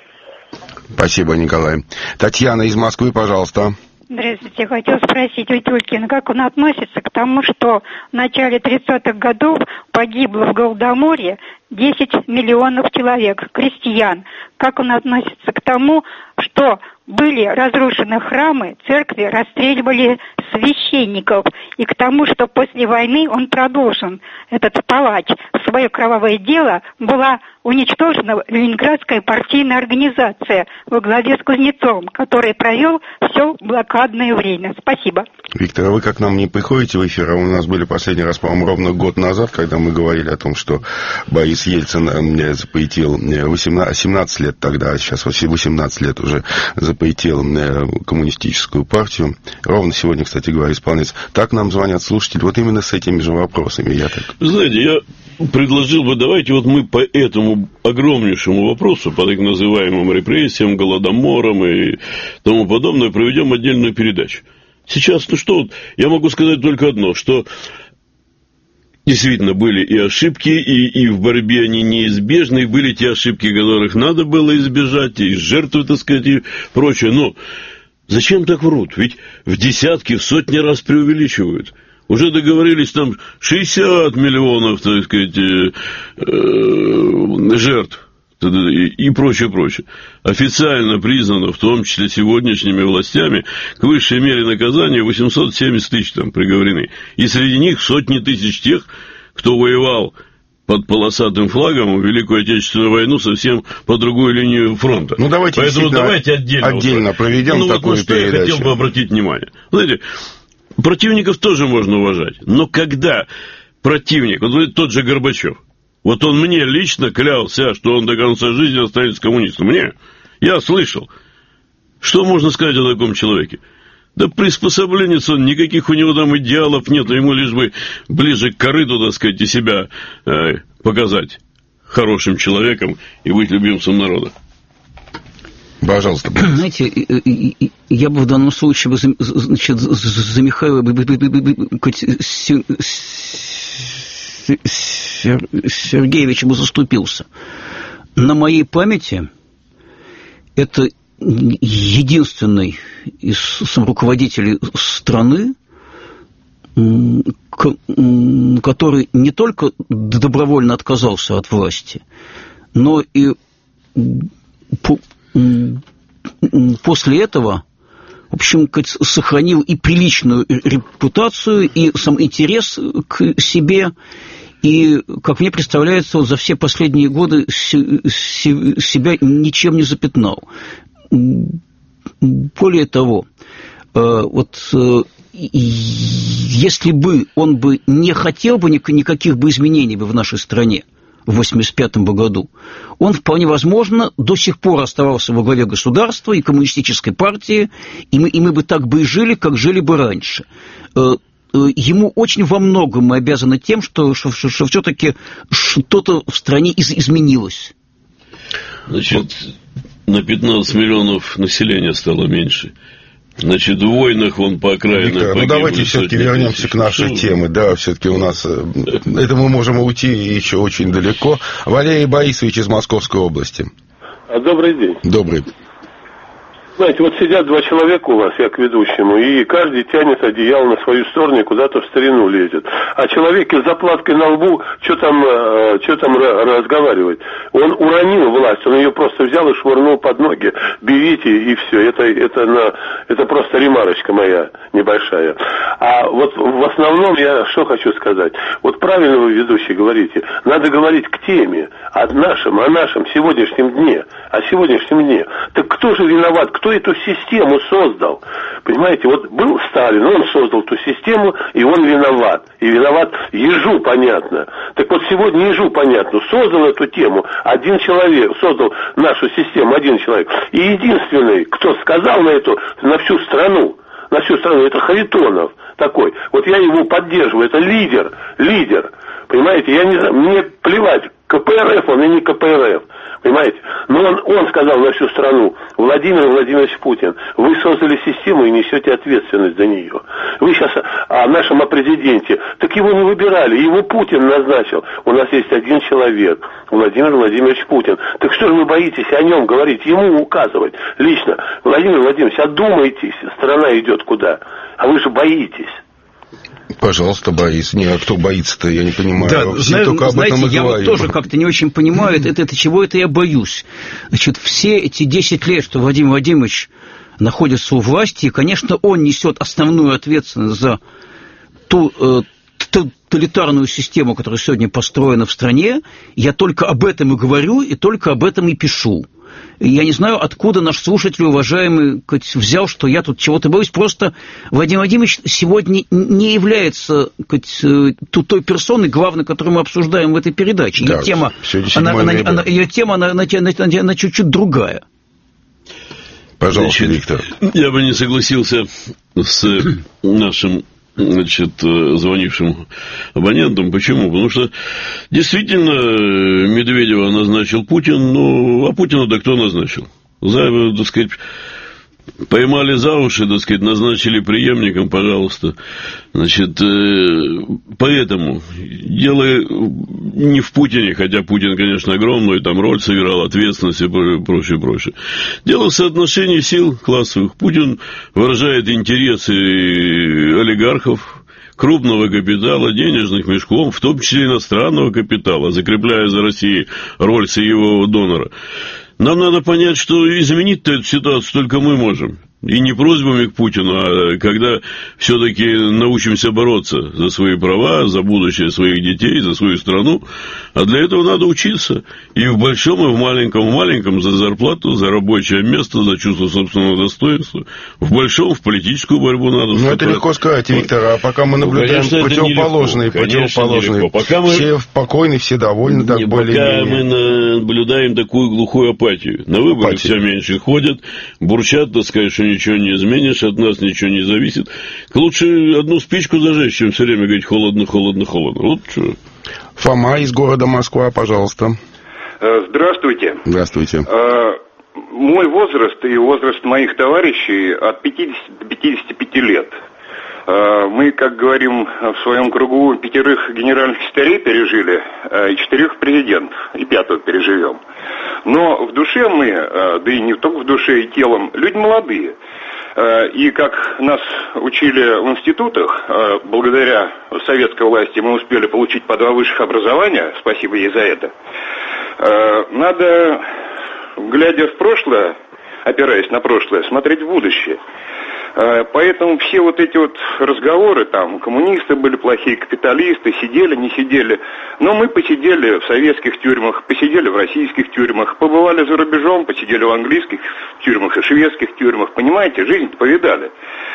Спасибо, Николай. Татьяна из Москвы, пожалуйста. Здравствуйте. Хотел спросить у Тюлькина, как он относится к тому, что в начале тридцатых годов погибло в Голодоморе десять миллионов человек, крестьян. Как он относится к тому, что были разрушены храмы, церкви, расстреливали священников, и к тому, что после войны он продолжен, этот палач, свое кровавое дело, была уничтожена Ленинградская партийная организация во главе с Кузнецовым, который провел все блокадное время. Спасибо. Виктор, а вы как нам не приходите в эфир? А у нас были последний раз, по-моему, ровно год назад, когда мы говорили о том, что Борис Ельцин запретил восемнадцать, семнадцать лет тогда, а сейчас восемнадцать лет уже запретил коммунистическую партию. Ровно сегодня, кстати говоря, исполняется. Так нам звонят слушатели вот именно с этими же вопросами. Я так... Знаете, я предложил бы, давайте вот мы по этому огромнейшему вопросу, по так называемым репрессиям, голодоморам и тому подобное, проведем отдельную передачу. Сейчас, ну что, я могу сказать только одно, что действительно были и ошибки, и, и в борьбе они неизбежны, и были те ошибки, которых надо было избежать, и жертвы, так сказать, и прочее. Но зачем так врут? Ведь в десятки, в сотни раз преувеличивают. Уже договорились там шестьдесят миллионов, так сказать, э, э, жертв. И прочее, прочее. Официально признано, в том числе сегодняшними властями, к высшей мере наказания восемьсот семьдесят тысяч там приговорены. И среди них сотни тысяч тех, кто воевал под полосатым флагом в Великую Отечественную войну совсем по другую линию фронта. Ну, давайте Поэтому давайте отдельно, отдельно вот, проведем ну, такую вот на что передачу. Я хотел бы обратить внимание. Знаете, противников тоже можно уважать, но когда противник, вот тот же Горбачев, вот он мне лично клялся, что он до конца жизни останется коммунистом. Мне. Я слышал. Что можно сказать о таком человеке? Да приспособленец он, никаких у него там идеалов нет, ему лишь бы ближе к корыту, так сказать, и себя э, показать хорошим человеком и быть любимцем народа. Пожалуйста. Знаете, я бы в данном случае, значит, за Михаила Сергеевича бы заступился. На моей памяти это единственный из руководителей страны, который не только добровольно отказался от власти, но и после этого, в общем, сохранил и приличную репутацию, и сам интерес к себе, и, как мне представляется, за все последние годы себя ничем не запятнал. Более того, вот если бы он бы не хотел бы никаких бы изменений бы в нашей стране в восемьдесят пятом году, он вполне возможно до сих пор оставался во главе государства и коммунистической партии, и мы, и мы бы так бы и жили, как жили бы раньше. Ему очень во многом мы обязаны тем, что, что, что, что все-таки что-то в стране из, изменилось. Значит, на пятнадцать миллионов населения стало меньше. Значит, в войнах он по окраинам Виктор, ну давайте все-таки вернемся тысяч. к нашей Что? теме. Да, все-таки у нас это мы можем уйти еще очень далеко. Валерий Борисович из Московской области. Добрый день. Добрый. Знаете, вот сидят два человека у вас, я к ведущему, и каждый тянет одеяло на свою сторону и куда-то в старину лезет. А человек с заплаткой на лбу, что там, э, что там разговаривать? Он уронил власть, он ее просто взял и швырнул под ноги. Берите, и все. Это, это, на, это просто ремарочка моя небольшая. А вот в основном я что хочу сказать. Вот правильно вы, ведущий, говорите, надо говорить к теме, о нашем, о нашем сегодняшнем дне, о сегодняшнем дне. Так кто же виноват, кто эту систему создал? Понимаете, вот был Сталин, он создал эту систему, и он виноват. И виноват ежу, понятно. Так вот сегодня ежу, понятно, создал эту тему один человек, создал нашу систему один человек. И единственный, кто сказал на эту, на всю страну, на всю страну, это Харитонов такой. Вот я его поддерживаю, это лидер, лидер. Понимаете, я не знаю, мне плевать, КПРФ он и не КПРФ. Понимаете? Но он, он сказал на всю страну: Владимир Владимирович Путин, вы создали систему и несете ответственность за нее. Вы сейчас о нашем о президенте. Так его не выбирали, его Путин назначил. У нас есть один человек, Владимир Владимирович Путин. Так что же вы боитесь о нем говорить, ему указывать лично? Владимир Владимирович, одумайтесь, страна идет куда? А вы же боитесь. Пожалуйста, Борис. Не, а кто боится-то, я не понимаю. Да, Все знаю, только об знаете, этом и я говорим. вот тоже как-то не очень понимаю, это, это чего это я боюсь. Значит, все эти десять лет, что Владимир Владимирович находится у власти, и, конечно, он несет основную ответственность за ту э, тоталитарную систему, которая сегодня построена в стране. Я только об этом и говорю, и только об этом и пишу. Я не знаю, откуда наш слушатель, уважаемый, взял, что я тут чего-то боюсь. Просто Владимир Владимирович сегодня не является той персоной, главной, которую мы обсуждаем в этой передаче. Ее да, тема, она, она, она, ее тема она, она, она, она чуть-чуть другая. Пожалуйста, Значит, Виктор. Я бы не согласился с нашим, значит, звонившим абонентом. Почему? Потому что действительно Медведева назначил Путин, ну, а Путина-то кто назначил? За, так сказать, поймали за уши, так сказать, назначили преемником, пожалуйста. Значит, поэтому дело не в Путине, хотя Путин, конечно, огромную там роль сыграл, ответственность и прочее, прочее. Дело в соотношении сил классовых. Путин выражает интересы олигархов, крупного капитала, денежных мешков, в том числе иностранного капитала, закрепляя за Россией роль сырьевого донора. Нам надо понять, что изменить-то эту ситуацию только мы можем. И не просьбами к Путину, а когда все-таки научимся бороться за свои права, за будущее своих детей, за свою страну. А для этого надо учиться. И в большом, и в маленьком. В маленьком за зарплату, за рабочее место, за чувство собственного достоинства. В большом в политическую борьбу надо. Ну, это легко сказать, Виктор. А пока мы наблюдаем ну, конечно, противоположные, противоположные. Пока мы... Все спокойны, все довольны. Так не, пока мы наблюдаем такую глухую апатию. На выборы апатию. Все меньше ходят, бурчат, так сказать, что ничего не изменишь, от нас ничего не зависит. Лучше одну спичку зажечь, чем все время говорить холодно, холодно, холодно. Вот что. Фома из города Москва, пожалуйста. Здравствуйте. Здравствуйте. Мой возраст и возраст моих товарищей от пятидесяти до пятидесяти пяти лет. Мы, как говорим в своем кругу, пятерых генеральных секретарей пережили, и четырех президентов, и пятого переживем. Но в душе мы, да и не только в душе, и телом, люди молодые. И как нас учили в институтах, благодаря советской власти мы успели получить по два высших образования, спасибо ей за это, надо, глядя в прошлое, опираясь на прошлое, смотреть в будущее. Поэтому все вот эти вот разговоры, там, коммунисты были плохие, капиталисты, сидели, не сидели. Но мы посидели в советских тюрьмах, посидели в российских тюрьмах, побывали за рубежом, посидели в английских тюрьмах и шведских тюрьмах. Понимаете, жизнь-то повидали.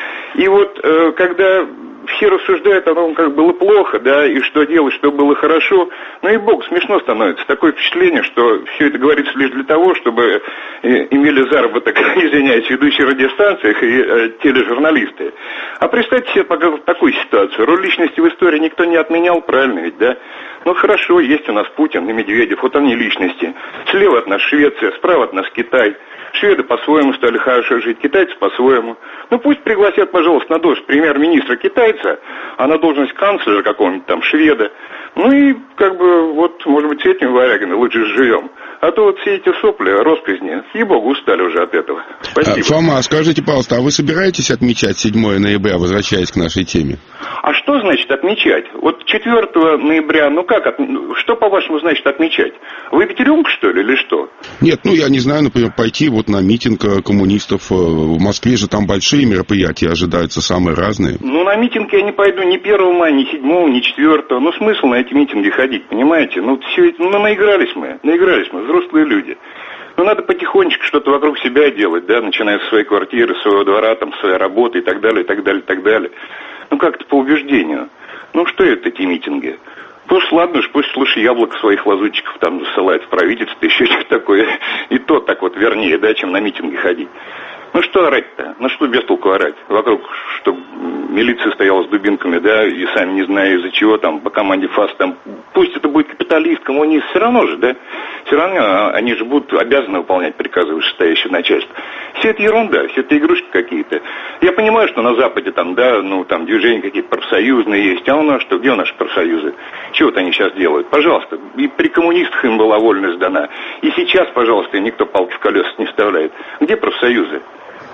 И вот, когда все рассуждают о том, как было плохо, да, и что делать, что было хорошо, ну и бог, смешно становится. Такое впечатление, что все это говорится лишь для того, чтобы имели заработок, извиняюсь, ведущие радиостанциях и э, тележурналисты. А представьте себе пока такую ситуацию. Роль личности в истории никто не отменял, правильно ведь, да? Ну хорошо, есть у нас Путин и Медведев, вот они личности. Слева от нас Швеция, справа от нас Китай. Шведы по-своему стали хорошо жить, китайцы по-своему. Ну пусть пригласят, пожалуйста, на должность премьер-министра китайца, а на должность канцлера какого-нибудь там шведа. Ну и как бы вот, может быть, с этими варягами лучше живем. А то вот все эти сопли, росказни, ей-богу, устали уже от этого. Спасибо. Фома, скажите, пожалуйста, а вы собираетесь отмечать седьмое ноября, возвращаясь к нашей теме? А что значит отмечать? Вот четвёртого ноября, ну как, от... что по-вашему значит отмечать? Выпить рюмку, что ли, или что? Нет, ну я не знаю, например, пойти вот на митинг коммунистов. В Москве же там большие мероприятия ожидаются, самые разные. Ну на митинг я не пойду ни первого мая, ни седьмого, ни четвёртого. Ну смысл на эти митинги ходить, понимаете? Ну все это, ну наигрались мы, наигрались мы, взрослые люди. Ну, надо потихонечку что-то вокруг себя делать, да, начиная с своей квартиры, своего двора, там, своей работы и так далее, и так далее, и так далее. Ну, как-то по убеждению. Ну, что это эти митинги? Пусть, ладно уж, пусть лучше яблоко своих лазутчиков там засылает в правительство, еще что-то такое. И то так вот вернее, да, чем на митинги ходить. Ну, что орать-то? Ну, что без толку орать? Вокруг, чтобы милиция стояла с дубинками, да, и сами не зная из-за чего, там, по команде ФАС, там, пусть это будет капиталист, коммунист, все равно же, да? Все равно они же будут обязаны выполнять приказы вышестоящего начальства. Все это ерунда, все это игрушки какие-то. Я понимаю, что на Западе там, да, ну, там, движения какие-то профсоюзные есть, а у нас что, где наши профсоюзы? Чего вот они сейчас делают? Пожалуйста, и при коммунистах им была вольность дана, и сейчас, пожалуйста, никто палки в колеса не вставляет. Где профсоюзы?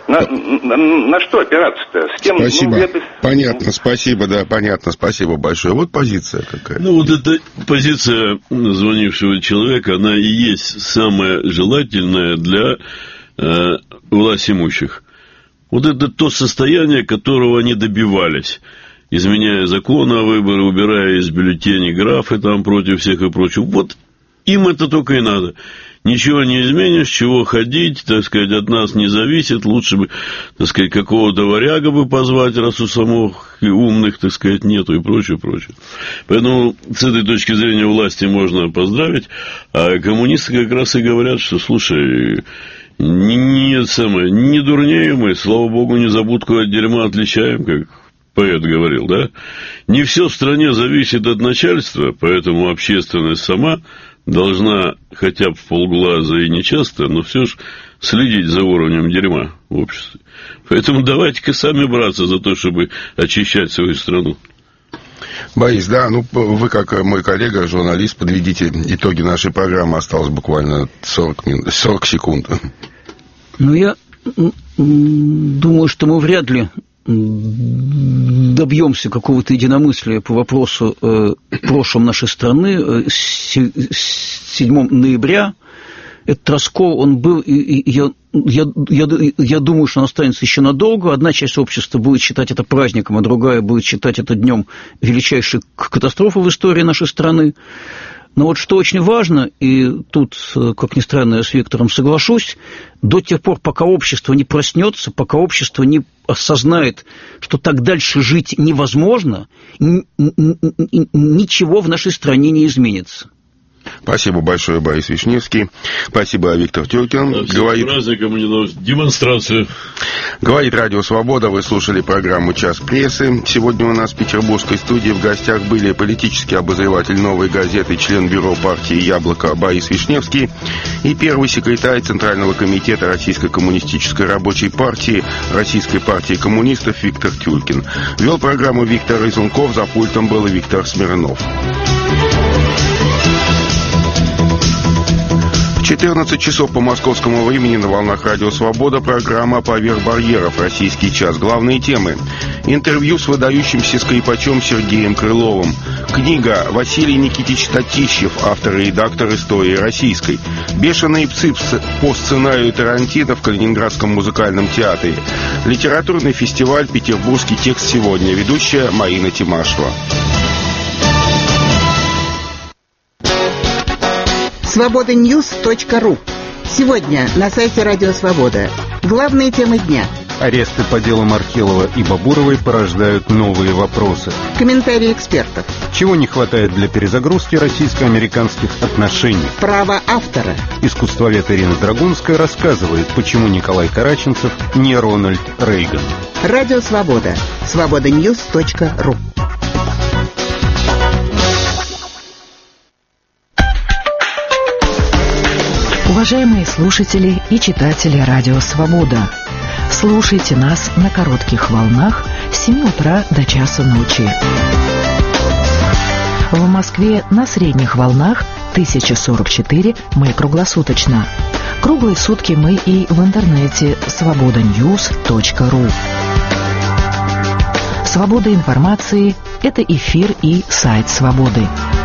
На, на, на что опираться-то? С кем, спасибо. Ну, это... Понятно, спасибо, да, понятно, спасибо большое. Вот позиция какая. Ну, вот эта позиция звонившего человека, она и есть самая желательная для э, властимущих. Вот это то состояние, которого они добивались, изменяя законы о выборах, убирая из бюллетеней графы там против всех и прочего. Вот им это только и надо. Ничего не изменишь, чего ходить, так сказать, от нас не зависит. Лучше бы, так сказать, какого-то варяга бы позвать, раз у самых умных, так сказать, нету и прочее, прочее. Поэтому с этой точки зрения власти можно поздравить. А коммунисты как раз и говорят, что, слушай, не, не, самое, не дурнее мы, слава богу, незабудку от дерьма отличаем, как поэт говорил, да? Не все в стране зависит от начальства, поэтому общественность сама должна хотя бы в полглаза и нечасто, но все же следить за уровнем дерьма в обществе. Поэтому давайте-ка сами браться за то, чтобы очищать свою страну. Борис, да, ну вы, как мой коллега, журналист, подведите итоги нашей программы. Осталось буквально сорок минут, сорок секунд. Ну, я думаю, что мы вряд ли добьемся какого-то единомыслия по вопросу э, прошлом нашей страны. седьмого ноября этот раскол, он был, и, и я, я, я, я думаю, что он останется еще надолго. Одна часть общества будет считать это праздником, а другая будет считать это днем величайшей катастрофы в истории нашей страны. Но вот что очень важно, и тут, как ни странно, я с Виктором соглашусь, до тех пор, пока общество не проснется, пока общество не осознает, что так дальше жить невозможно, ничего в нашей стране не изменится. Спасибо большое, Борис Вишневский. Спасибо, Виктор Тюркин. Да, Говорит... праздником мне далось демонстрацию. Говорит Радио Свобода. Вы слушали программу «Час прессы». Сегодня у нас в петербургской студии в гостях были политический обозреватель «Новой газеты», член бюро партии «Яблоко» Борис Вишневский и первый секретарь Центрального комитета Российской коммунистической рабочей партии Российской партии коммунистов Виктор Тюркин. Вел программу Виктор Изунков, за пультом был Виктор Смирнов. четырнадцать часов по московскому времени на волнах Радио Свобода. Программа «Поверх барьеров. Российский час». Главные темы. Интервью с выдающимся скрипачом Сергеем Крыловым. Книга Василий Никитич Татищев, автор и редактор «Истории российской». «Бешеные псы» по сценарию Тарантино в Калининградском музыкальном театре. Литературный фестиваль «Петербургский текст сегодня». Ведущая Марина Тимашева. свобода ньюс точка ру. Сегодня на сайте Радио Свобода. Главные темы дня. Аресты по делу Маркелова и Бабуровой порождают новые вопросы. Комментарии экспертов. Чего не хватает для перезагрузки российско-американских отношений? Право автора. Искусствовед Ирина Драгунская рассказывает, почему Николай Караченцев не Рональд Рейган. Радио Свобода. свобода ньюс точка ру. Уважаемые слушатели и читатели Радио Свобода, слушайте нас на коротких волнах с семи утра до часа ночи. В Москве на средних волнах тысяча сорок четыре мы круглосуточно. Круглые сутки мы и в интернете свобода ньюс точка ру. Свобода информации – это эфир и сайт Свободы.